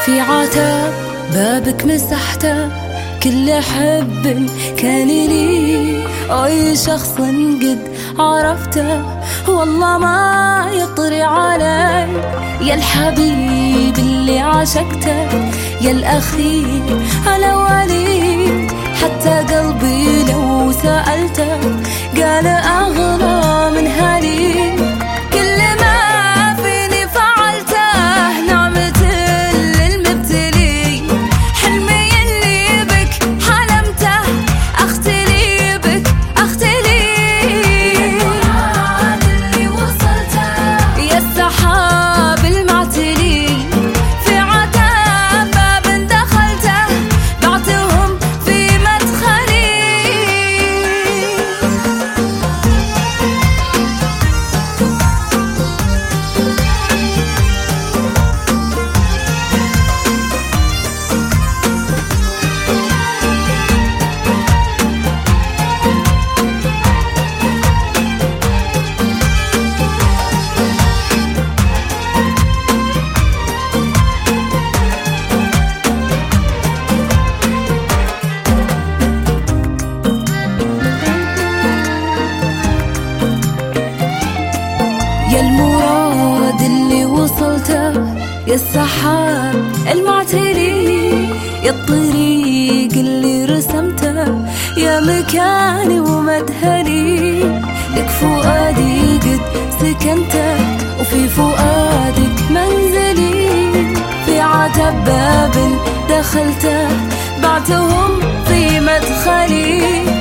في عتاب بابك مسحته، كل حب كان لي أي شخص قد عرفته، والله ما يطري علي يا الحبيب اللي عشقته، يا الأخير الأولي. حتى قلبي لو سألته قال أغلى من هالي. كل ما فيني فعلته نعمة للمبتلي، حلمي اللي بك حلمته أختلي بك أختلي. المراد اللي وصلته يا السحاب المعتلي، في عتاب باب دخلته بعتهم في مدخلي. يا المراد اللي وصلته يا السحاب المعتلي، يا الطريق اللي رسمته يا مكاني ومدهلي. لك فؤادي قد سكنته وفي فؤادك منزلي، في عتب باب دخلته بعتهم في مدخلي.